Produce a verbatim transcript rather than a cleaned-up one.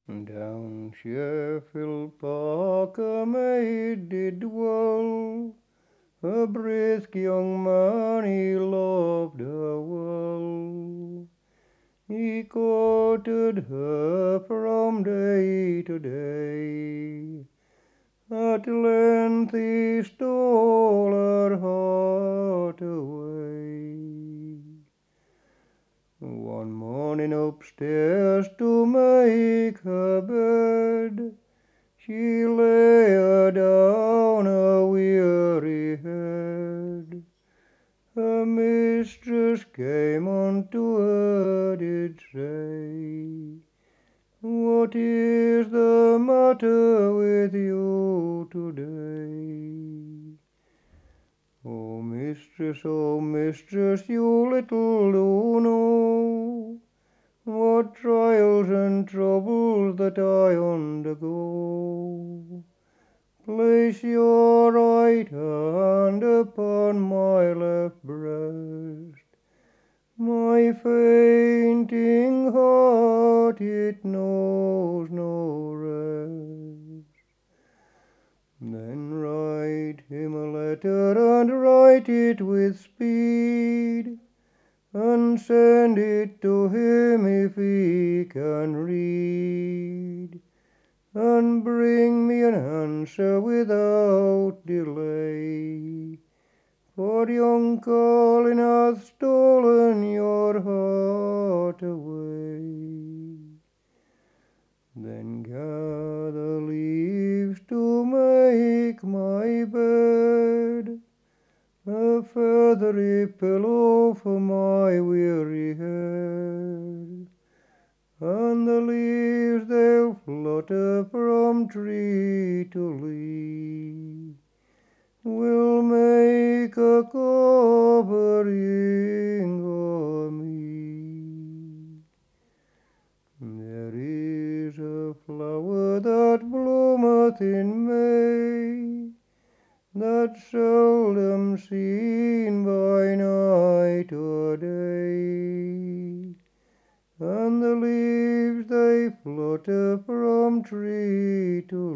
Down Sheffield Park a maid did dwell, a brisk young man he loved her well. He courted her from day to day, at length he stole her heart away. One morning upstairs to make her bed, she lay her down a weary head. Her mistress came unto her, did say, "What is the matter with you today?" "Oh, mistress, oh, mistress, you little do know what trials and troubles that I undergo. Place your right hand upon my left breast. My fainting heart, it knows no rest. Then write him a letter, and write it with speed, and send it to him if he can read, and bring me an answer without delay, for young Colin hath stolen your heart away. Then gather leaves to make my bed, a feathery pillow for my weary head, and the leaves they'll flutter from tree to leaf, will make a covering o'er me. There is a flower that bloometh in May, that's seldom seen by night or day, and the leaves they flutter from tree to